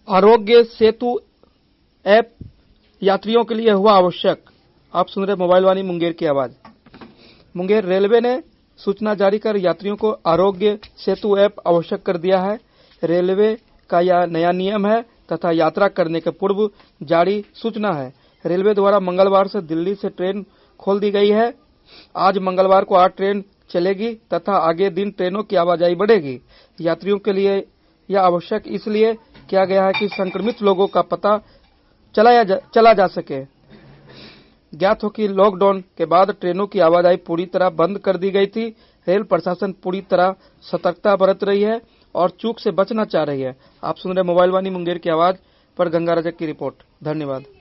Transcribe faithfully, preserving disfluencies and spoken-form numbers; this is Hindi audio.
आरोग्य सेतु ऐप यात्रियों के लिए हुआ आवश्यक। आप सुन रहे मोबाइल वाणी मुंगेर की आवाज। मुंगेर रेलवे ने सूचना जारी कर यात्रियों को आरोग्य सेतु ऐप आवश्यक कर दिया है। रेलवे का यह नया नियम है तथा यात्रा करने के पूर्व जारी सूचना है। रेलवे द्वारा मंगलवार से दिल्ली से ट्रेन खोल दी गई है। आज मंगलवार को आठ ट्रेन चलेगी तथा आगे दिन ट्रेनों की आवाजाही बढ़ेगी। यात्रियों के लिए यह आवश्यक इसलिए किया गया है कि संक्रमित लोगों का पता चलाया जा, चला जा सके। ज्ञात हो कि लॉकडाउन के बाद ट्रेनों की आवाजाही पूरी तरह बंद कर दी गई थी। रेल प्रशासन पूरी तरह सतर्कता बरत रही है और चूक से बचना चाह रही है। आप सुन रहे मोबाइल वाणी मुंगेर की आवाज पर गंगा रजक की रिपोर्ट। धन्यवाद।